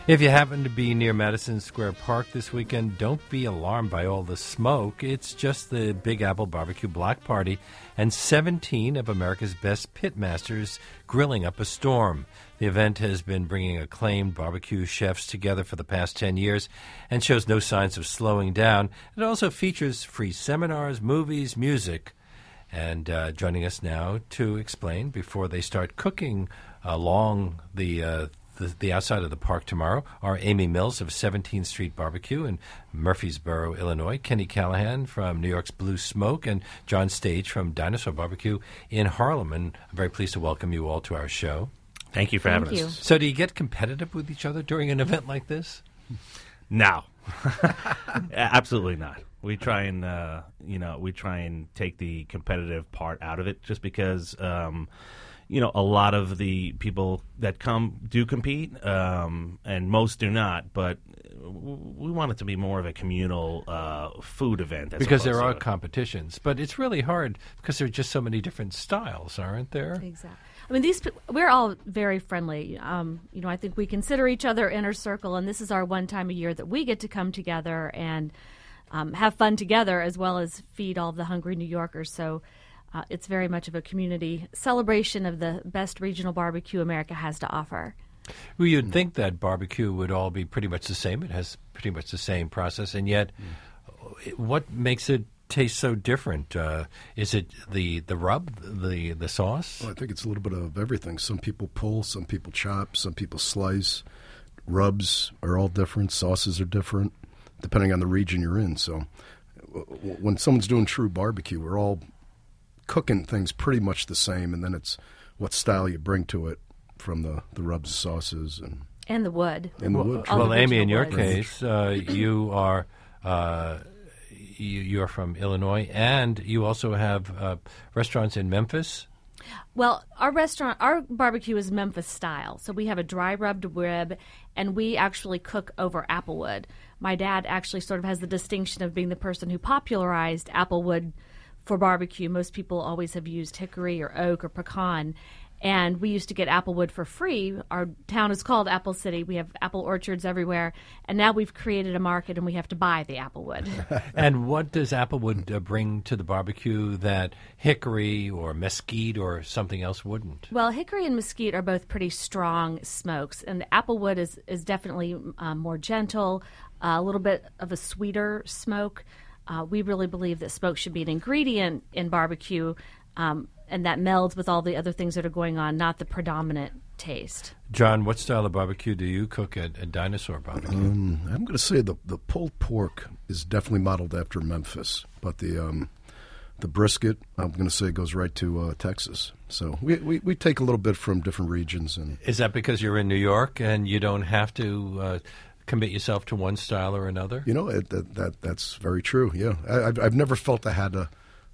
If you happen to be near Madison Square Park this weekend, don't be alarmed by all the smoke. It's just the Big Apple Barbecue Block Party and 17 of America's best pitmasters grilling up a storm. The event has been bringing acclaimed barbecue chefs together for the past 10 years and shows no signs of slowing down. It also features free seminars, movies, music. And joining us now to explain before they start cooking along the outside of the park tomorrow are Amy Mills of 17th Street Barbecue in Murfreesboro, Illinois, Kenny Callahan from New York's Blue Smoke, and John Stage from Dinosaur Barbecue in Harlem. And I'm very pleased to welcome you all to our show. Thank you for having us. So do you get competitive with each other during an event like this? No. Absolutely not. We try and take the competitive part out of it just because a lot of the people that come do compete, and most do not. But we want it to be more of a communal food event. Because there are competitions. But it's really hard because there are just so many different styles, aren't there? Exactly. I mean, we're all very friendly. I think we consider each other inner circle, and this is our one time a year that we get to come together and have fun together as well as feed all of the hungry New Yorkers. So it's very much of a community celebration of the best regional barbecue America has to offer. Well, you'd think that barbecue would all be pretty much the same. It has pretty much the same process, and yet what makes it taste so different? Is it the rub, the sauce? Well, I think it's a little bit of everything. Some people pull, some people chop, some people slice. Rubs are all different. Sauces are different, depending on the region you're in. So when someone's doing true barbecue, we're all cooking things pretty much the same, and then it's what style you bring to it from the rubs, sauces, and the wood. Well, Amy, in your case, you are you're from Illinois, and you also have restaurants in Memphis. Well, our barbecue is Memphis style. So we have a dry rubbed rib, and we actually cook over applewood. My dad actually sort of has the distinction of being the person who popularized applewood for barbecue. Most people always have used hickory or oak or pecan, and we used to get applewood for free. Our town is called Apple City. We have apple orchards everywhere, and now we've created a market, and we have to buy the applewood. And what does applewood bring to the barbecue that hickory or mesquite or something else wouldn't? Well, hickory and mesquite are both pretty strong smokes, and the applewood is definitely more gentle, a little bit of a sweeter smoke. We really believe that smoke should be an ingredient in barbecue, and that melds with all the other things that are going on, not the predominant taste. John, what style of barbecue do you cook at Dinosaur Barbecue? I'm going to say the pulled pork is definitely modeled after Memphis, but the brisket, I'm going to say, goes right to Texas. So we take a little bit from different regions. And is that because you're in New York and you don't have to commit yourself to one style or another? That's very true. Yeah, I've never felt I had to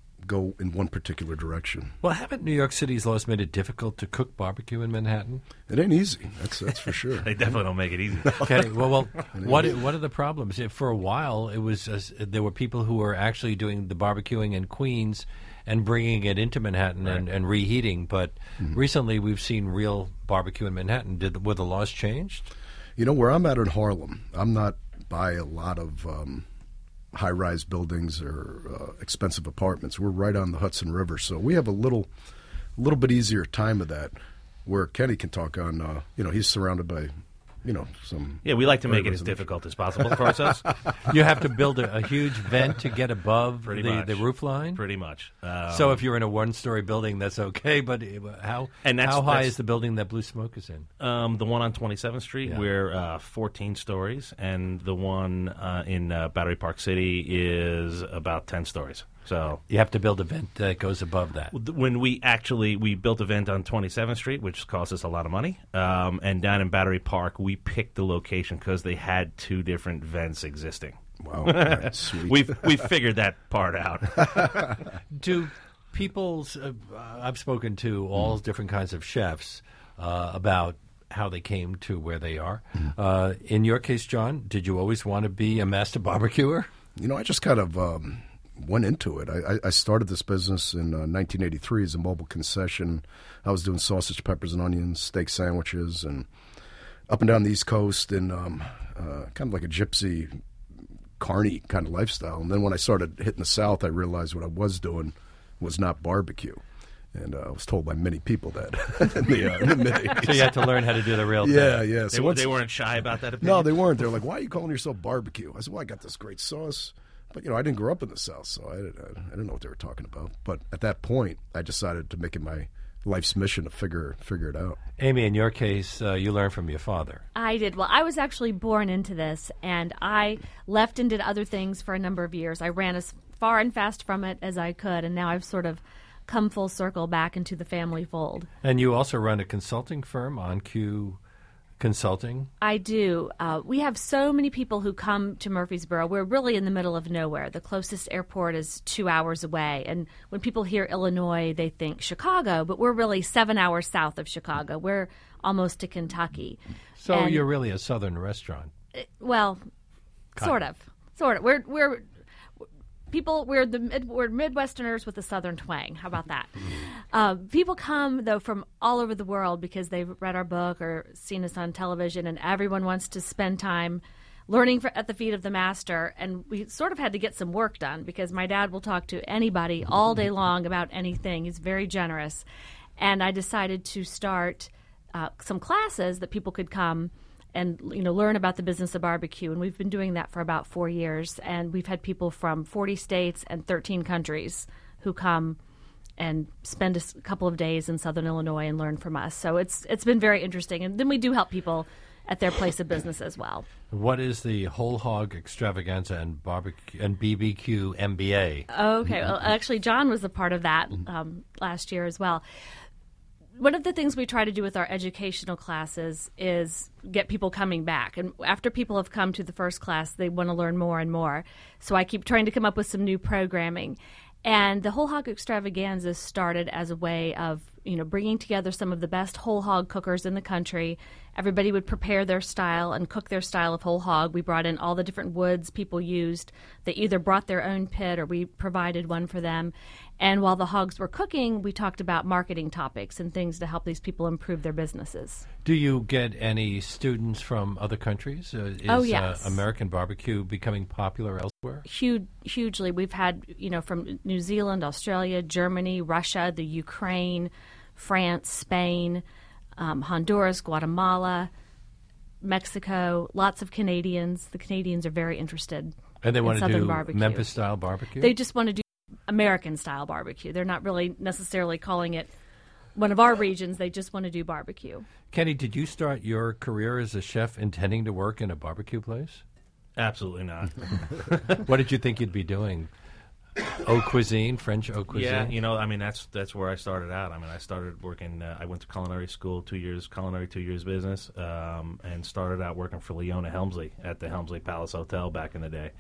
go in one particular direction. Well, haven't New York City's laws made it difficult to cook barbecue in Manhattan? It ain't easy. That's for sure. They definitely don't make it easy. Okay. Well, what are the problems? For a while, it was there were people who were actually doing the barbecuing in Queens and bringing it into Manhattan and reheating. But recently, we've seen real barbecue in Manhattan. Were the laws changed? Where I'm at in Harlem, I'm not by a lot of high-rise buildings or expensive apartments. We're right on the Hudson River, so we have a little bit easier time of that. Where Kenny can talk on, he's surrounded by, some. Yeah, we like to make it as difficult as possible for ourselves. You have to build a huge vent to get above the roof line? Pretty much. So if you're in a one-story building, that's okay, but how high is the building that Blue Smoke is in? The one on 27th Street, we're 14 stories, and the one in Battery Park City is about 10 stories. So you have to build a vent that goes above that. When we built a vent on 27th Street, which cost us a lot of money, and down in Battery Park, we picked the location because they had two different vents existing. Wow, that's sweet. We figured that part out. Do people's I've spoken to all different kinds of chefs about how they came to where they are. In your case, John, did you always want to be a master barbecuer? I just kind of went into it. I started this business in 1983 as a mobile concession. I was doing sausage, peppers, and onions, steak sandwiches, and up and down the East Coast and kind of like a gypsy, carny kind of lifestyle. And then when I started hitting the South, I realized what I was doing was not barbecue. And I was told by many people that in the mid-'80s. So you had to learn how to do the real thing. Yeah. They weren't shy about that opinion? No, they weren't. They were like, why are you calling yourself barbecue? I said, well, I got this great sauce. But, I didn't grow up in the South, so I didn't know what they were talking about. But at that point, I decided to make it my life's mission to figure it out. Amy, in your case, you learned from your father. I did. Well, I was actually born into this, and I left and did other things for a number of years. I ran as far and fast from it as I could, and now I've sort of come full circle back into the family fold. And you also run a consulting firm, On Cue Consulting? I do. We have so many people who come to Murfreesboro. We're really in the middle of nowhere. The closest airport is 2 hours away. And when people hear Illinois, they think Chicago, but we're really 7 hours south of Chicago. We're almost to Kentucky. So And- you're really a southern restaurant. Well, sort of. We're Midwesterners with a Southern twang. How about that? People come, though, from all over the world because they've read our book or seen us on television, and everyone wants to spend time learning at the feet of the master. And we sort of had to get some work done because my dad will talk to anybody all day long about anything. He's very generous. And I decided to start some classes that people could come and learn about the business of barbecue. And we've been doing that for about 4 years. And we've had people from 40 states and 13 countries who come and spend a couple of days in Southern Illinois and learn from us. So it's been very interesting. And then we do help people at their place of business as well. What is the Whole Hog Extravaganza and Barbecue and BBQ MBA? Okay. Well, actually, John was a part of that last year as well. One of the things we try to do with our educational classes is get people coming back. And after people have come to the first class, they want to learn more and more. So I keep trying to come up with some new programming. And the Whole Hog Extravaganza started as a way of, bringing together some of the best whole hog cookers in the country. Everybody would prepare their style and cook their style of whole hog. We brought in all the different woods people used. They either brought their own pit or we provided one for them. And while the hogs were cooking, we talked about marketing topics and things to help these people improve their businesses. Do you get any students from other countries? Yes. American barbecue becoming popular elsewhere? Hugely. We've had, from New Zealand, Australia, Germany, Russia, the Ukraine, France, Spain, Honduras, Guatemala, Mexico, lots of Canadians. The Canadians are very interested And they in want to Southern do barbecue. Memphis-style barbecue? They just want to do American-style barbecue. They're not really necessarily calling it one of our regions. They just want to do barbecue. Kenny, did you start your career as a chef intending to work in a barbecue place? Absolutely not. What did you think you'd be doing? Haute cuisine, French haute cuisine? Yeah, that's where I started out. I started working, I went to culinary school, 2 years culinary, 2 years business, and started out working for Leona Helmsley at the Helmsley Palace Hotel back in the day.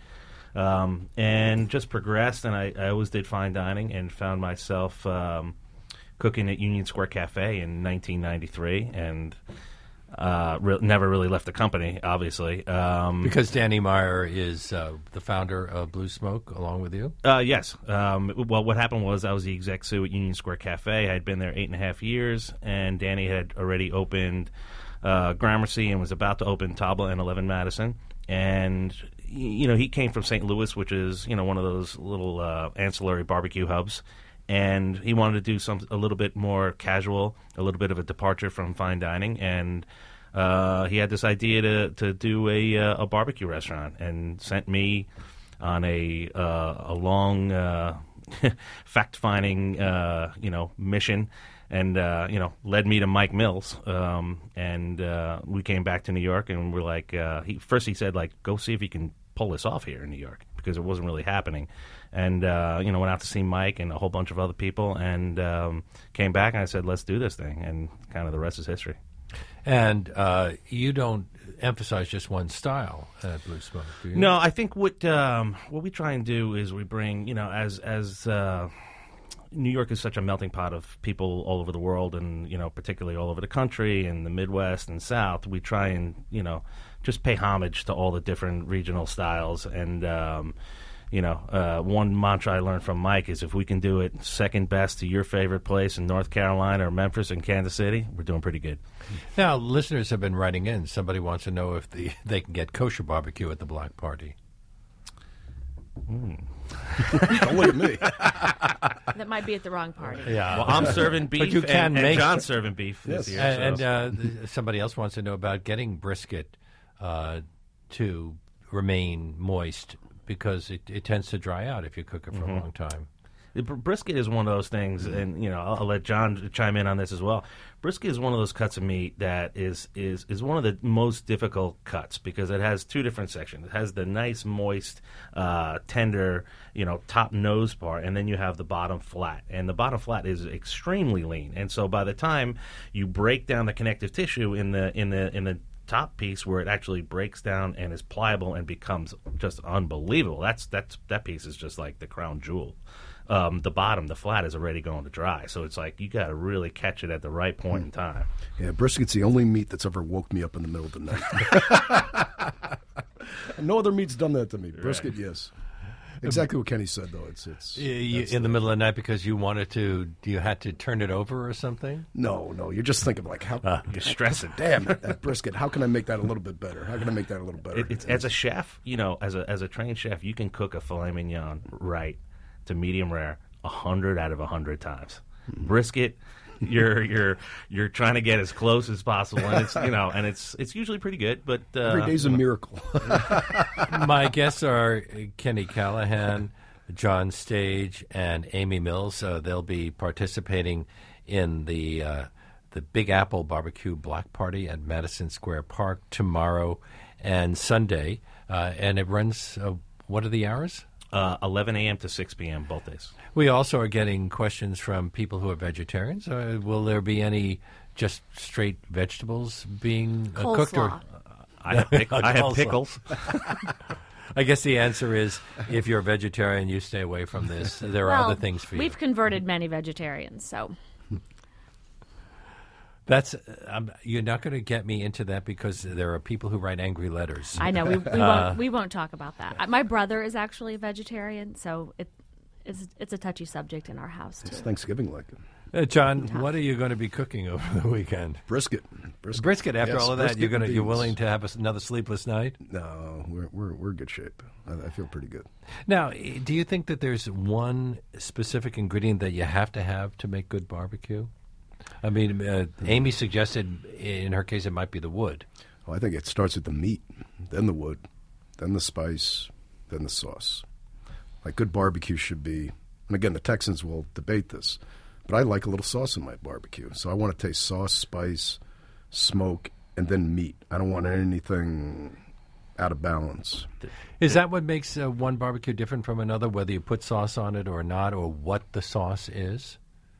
And just progressed, and I always did fine dining and found myself cooking at Union Square Cafe in 1993, and never really left the company, obviously. Because Danny Meyer is the founder of Blue Smoke along with you? Yes. Well, what happened was I was the exec sous at Union Square Cafe. I had been there 8.5 years, and Danny had already opened Gramercy and was about to open Tabla and 11 Madison. And, he came from St. Louis, which is, one of those little ancillary barbecue hubs. And he wanted to do a little bit more casual, a little bit of a departure from fine dining. And he had this idea to do a barbecue restaurant and sent me on a long fact-finding, mission. And, led me to Mike Mills. And we came back to New York, and we're like, he said, go see if you can pull this off here in New York, because it wasn't really happening. And, went out to see Mike and a whole bunch of other people, and came back, and I said, let's do this thing. And kind of the rest is history. And you don't emphasize just one style at Blue Smoke, do you? No, I think what we try and do is we bring, as New York is such a melting pot of people all over the world, and particularly all over the country and the Midwest and South. We try and just pay homage to all the different regional styles, and one mantra I learned from Mike is if we can do it second best to your favorite place in North Carolina or Memphis and Kansas City, we're doing pretty good. Now, listeners have been writing in. Somebody wants to know if they can get kosher barbecue at the block party. Don't look at me. That might be at the wrong party. Yeah. Well, I'm serving beef, But you can and make John's serving beef Yes. this year. And somebody else wants to know about getting brisket to remain moist because it tends to dry out if you cook it for a long time. Brisket is one of those things, and I'll let John chime in on this as well. Brisket is one of those cuts of meat that is one of the most difficult cuts because it has two different sections. It has the nice, moist, tender, top nose part, and then you have the bottom flat. And the bottom flat is extremely lean, and so by the time you break down the connective tissue in the top piece where it actually breaks down and is pliable and becomes just unbelievable. That piece is just like the crown jewel. The bottom, the flat, is already going to dry. So it's like you got to really catch it at the right point in time. Yeah, brisket's the only meat that's ever woke me up in the middle of the night. No other meat's done that to me. Brisket, yes. Exactly what Kenny said, though. It's In the middle of the night because you had to turn it over or something? No. You're just thinking like, how? You're stressing. Damn it, that brisket. How can I make that a little bit better? How can I make that a little better? As a chef, as a trained chef, you can cook a filet mignon right to medium rare 100 out of 100 times. Brisket, you're trying to get as close as possible, and it's usually pretty good. But every day's a miracle. My guests are Kenny Callahan, John Stage, and Amy Mills. They'll be participating in the Big Apple Barbecue Block Party at Madison Square Park tomorrow and Sunday, and it runs. What are the hours? 11 a.m. to 6 p.m. both days. We also are getting questions from people who are vegetarians. Will there be any just straight vegetables being cooked? Or I have pickles. I guess the answer is if you're a vegetarian, you stay away from this. There are other things for you. We've converted many vegetarians, so... That's you're not going to get me into that because there are people who write angry letters. I know we won't talk about that. My brother is actually a vegetarian, so it's a touchy subject in our house too. It's Thanksgiving like John, what are you going to be cooking over the weekend? Brisket. After all of that, you're willing to have another sleepless night? No, we're in good shape. I feel pretty good. Now, do you think that there's one specific ingredient that you have to make good barbecue? I mean, Amy suggested in her case it might be the wood. Well, I think it starts with the meat, then the wood, then the spice, then the sauce. Like good barbecue should be, and again, the Texans will debate this, but I like a little sauce in my barbecue. So I want to taste sauce, spice, smoke, and then meat. I don't want anything out of balance. Is that what makes one barbecue different from another, whether you put sauce on it or not, or what the sauce is?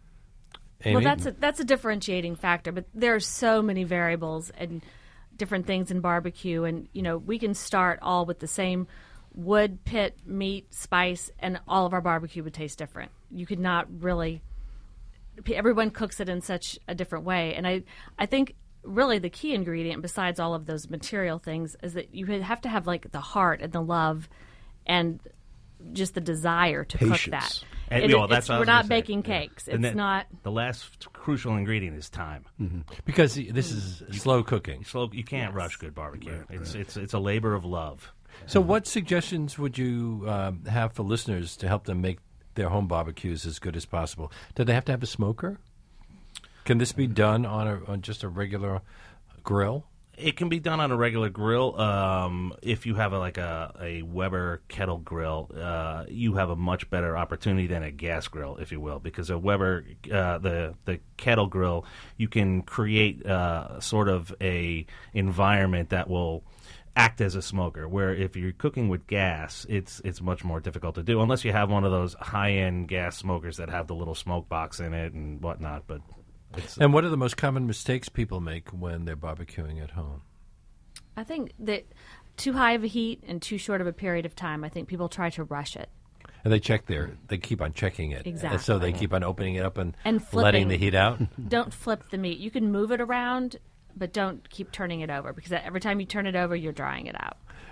Amy? Well, that's a differentiating factor, but there are so many variables and different things in barbecue, and we can start all with the same wood, pit, meat, spice, and all of our barbecue would taste different. You could not really. Everyone cooks it in such a different way, and I think really the key ingredient, besides all of those material things, is that you have to have like the heart and the love, and just the desire to Patience. cook that. And, we're not baking cakes. And it's not. The last crucial ingredient is time. Mm-hmm. Because this is slow cooking. You can't rush good barbecue. It's a labor of love. So what suggestions would you have for listeners to help them make their home barbecues as good as possible? Do they have to have a smoker? Can this be done on just a regular grill? It can be done on a regular grill. If you have a Weber kettle grill, you have a much better opportunity than a gas grill, if you will, because a Weber, the kettle grill, you can create sort of a environment that will act as a smoker, where if you're cooking with gas, it's much more difficult to do, unless you have one of those high-end gas smokers that have the little smoke box in it and whatnot, but... And what are the most common mistakes people make when they're barbecuing at home? I think that too high of a heat and too short of a period of time. I think people try to rush it. And they keep on checking it. Exactly. And so they keep on opening it up and flipping, letting the heat out. Don't flip the meat. You can move it around, but don't keep turning it over, because every time you turn it over, you're drying it out.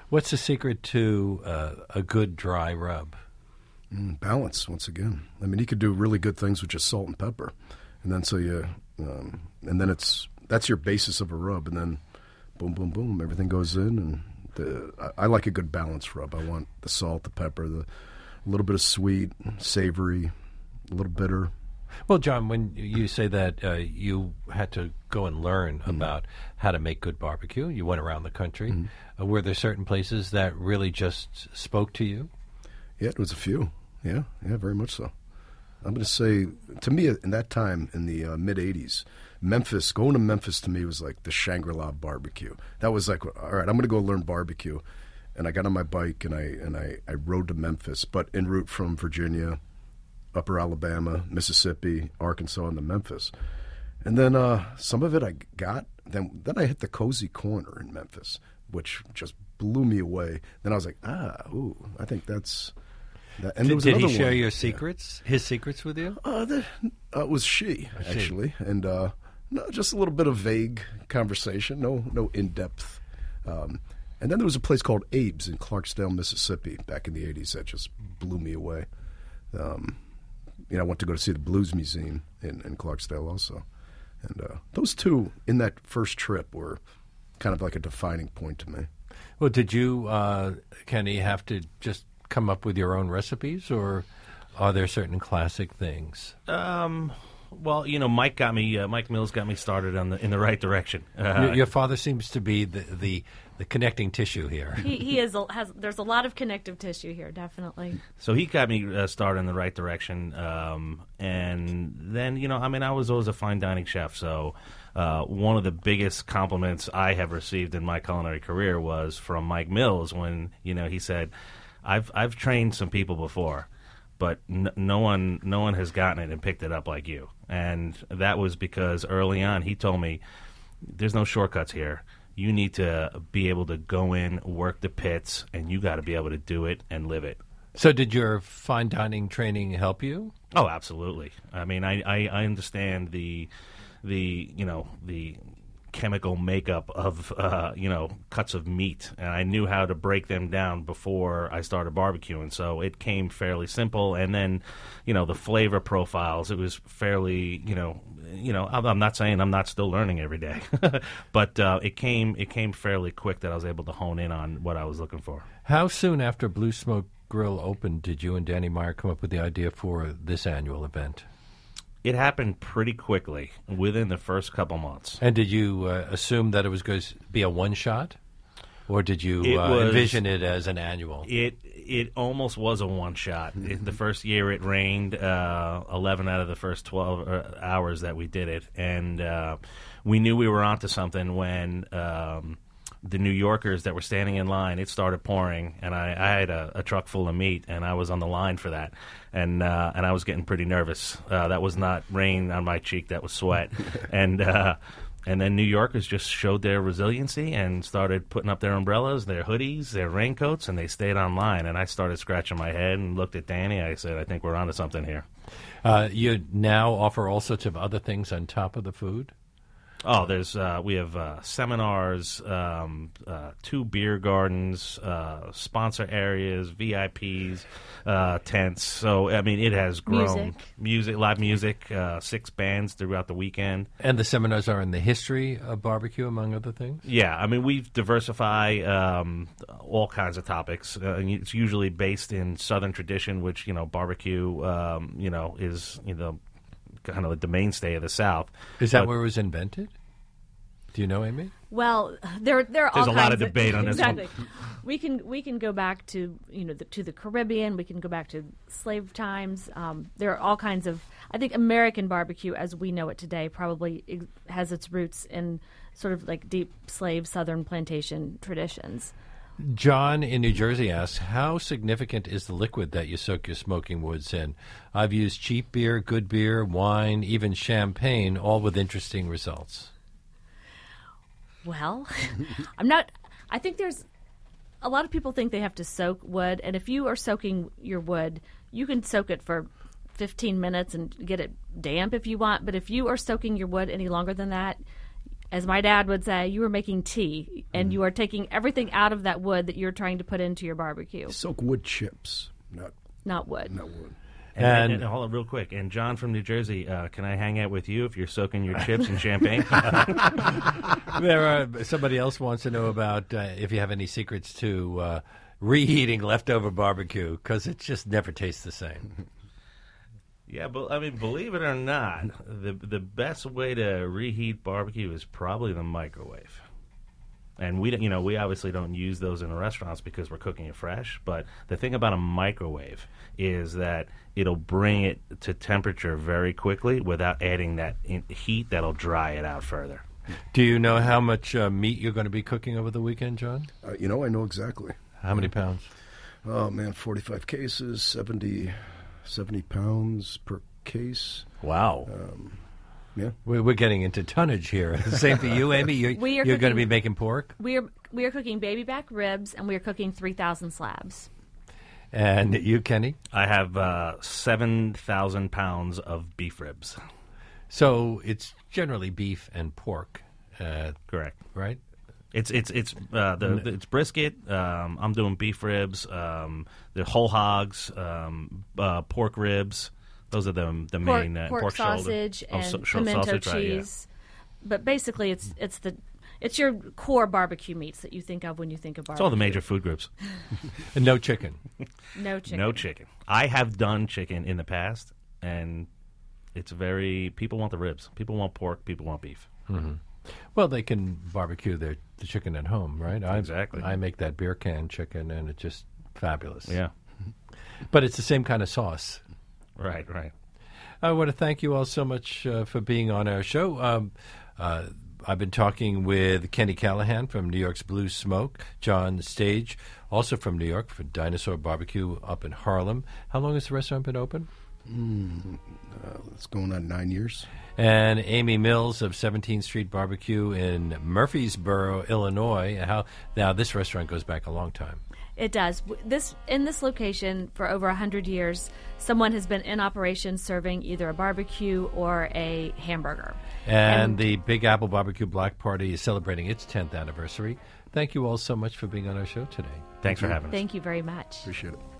What's the secret to a good dry rub? Balance, once again. I mean, you could do really good things with just salt and pepper, and then and then that's your basis of a rub, and then boom, boom, boom, everything goes in. And I like a good balanced rub. I want the salt, the pepper, a little bit of sweet, savory, a little bitter. Well, John, when you say that you had to go and learn about how to make good barbecue, you went around the country. Were there certain places that really just spoke to you? Yeah, it was a few. Yeah, very much so. I'm going to say, to me, in that time, in the mid-'80s, going to Memphis to me was like the Shangri-La barbecue. That was like, all right, I'm going to go learn barbecue. And I got on my bike and I rode to Memphis, but en route from Virginia, Upper Alabama, Mississippi, Arkansas, and to Memphis. And then some of it I got. Then I hit the Cozy Corner in Memphis, which just blew me away. Then I was like, I think that's... And did he share your secrets, his secrets with you? It was she, actually. And no, just a little bit of vague conversation, no in-depth. And then there was a place called Abe's in Clarksdale, Mississippi, back in the 80s that just blew me away. I went to go to see the Blues Museum in Clarksdale also. And those two in that first trip were kind of like a defining point to me. Well, did you, Kenny, have to just come up with your own recipes, or are there certain classic things? Well, Mike Mills got me started in the right direction. Your father seems to be the connecting tissue here. He there's a lot of connective tissue here, definitely. So he got me started in the right direction, and then I was always a fine dining chef. So one of the biggest compliments I have received in my culinary career was from Mike Mills when he said, I've trained some people before, but no one has gotten it and picked it up like you. And that was because early on he told me, there's no shortcuts here. You need to be able to go in, work the pits, and you got to be able to do it and live it. So did your fine dining training help you? Oh, absolutely. I mean, I understand the chemical makeup of cuts of meat, and I knew how to break them down before I started barbecuing, so it came fairly simple. And then the flavor profiles, it was fairly I'm not saying I'm not still learning every day but it came fairly quick that I was able to hone in on what I was looking for. How soon after Blue Smoke Grill opened did you and Danny Meyer come up with the idea for this annual event? It happened pretty quickly, within the first couple months. And did you assume that it was going to be a one-shot? Or did you envision it as an annual? It almost was a one-shot. The first year it rained 11 out of the first 12 hours that we did it. And we knew we were onto something when the New Yorkers that were standing in line, it started pouring, and I had a truck full of meat, and I was on the line for that, and I was getting pretty nervous. That was not rain on my cheek; that was sweat. And then New Yorkers just showed their resiliency and started putting up their umbrellas, their hoodies, their raincoats, and they stayed on line. And I started scratching my head and looked at Danny. I said, "I think we're onto something here." You now offer all sorts of other things on top of the food? Oh, we have seminars, 2 beer gardens, sponsor areas, VIPs, tents. So, I mean, it has grown. Live music, 6 bands throughout the weekend. And the seminars are in the history of barbecue, among other things? Yeah, I mean, we diversify all kinds of topics. It's usually based in Southern tradition, which, barbecue, is, kind of the mainstay of the South. Is that where it was invented? Do you know, Amy? Well, there are all kinds of... There's a lot of debate on this exactly. one. We can go back to to the Caribbean. We can go back to slave times. There are all kinds of... I think American barbecue, as we know it today, probably has its roots in sort of like deep slave Southern plantation traditions. John in New Jersey asks, how significant is the liquid that you soak your smoking woods in? I've used cheap beer, good beer, wine, even champagne, all with interesting results. Well, I think there's a lot of people think they have to soak wood, and if you are soaking your wood, you can soak it for 15 minutes and get it damp if you want, but if you are soaking your wood any longer than that, as my dad would say, you are making tea, and you are taking everything out of that wood that you're trying to put into your barbecue. Soak wood chips, Not wood. not wood. And hold on real quick. And John from New Jersey, can I hang out with you if you're soaking your chips in champagne? Somebody else wants to know about if you have any secrets to reheating leftover barbecue, because it just never tastes the same. Yeah, but I mean, believe it or not, the best way to reheat barbecue is probably the microwave. And we obviously don't use those in the restaurants because we're cooking it fresh. But the thing about a microwave is that it'll bring it to temperature very quickly without adding that heat that'll dry it out further. Do you know how much meat you're going to be cooking over the weekend, John? I know exactly. How many pounds? Oh, man, 45 cases, 70 pounds per case. Wow. Yeah. We're getting into tonnage here. Same for you, Amy. You're going to be making pork? We are cooking baby back ribs, and we are cooking 3,000 slabs. And you, Kenny? I have 7,000 pounds of beef ribs. So it's generally beef and pork. Correct. Right? It's brisket. I'm doing beef ribs. The whole hogs, pork ribs. Those are the main pork sausage and pimento sausage, cheese. Right, yeah. But basically, it's your core barbecue meats that you think of when you think of barbecue. It's all the major food groups. And no chicken. No chicken. No chicken. I have done chicken in the past, and it's people want the ribs. People want pork. People want beef. Mm-hmm. Well, they can barbecue the chicken at home, right? Exactly. I make that beer can chicken, and it's just fabulous. Yeah. But it's the same kind of sauce. Right. I want to thank you all so much for being on our show. I've been talking with Kenny Callahan from New York's Blue Smoke, John Stage, also from New York, for Dinosaur Barbecue up in Harlem. How long has the restaurant been open? It's going on 9 years. And Amy Mills of 17th Street Barbecue in Murfreesboro, Illinois. Now, this restaurant goes back a long time. It does. In this location for over 100 years, someone has been in operation serving either a barbecue or a hamburger. And the Big Apple Barbecue Black Party is celebrating its 10th anniversary. Thank you all so much for being on our show today. Thanks for having us. Thank you very much. Appreciate it.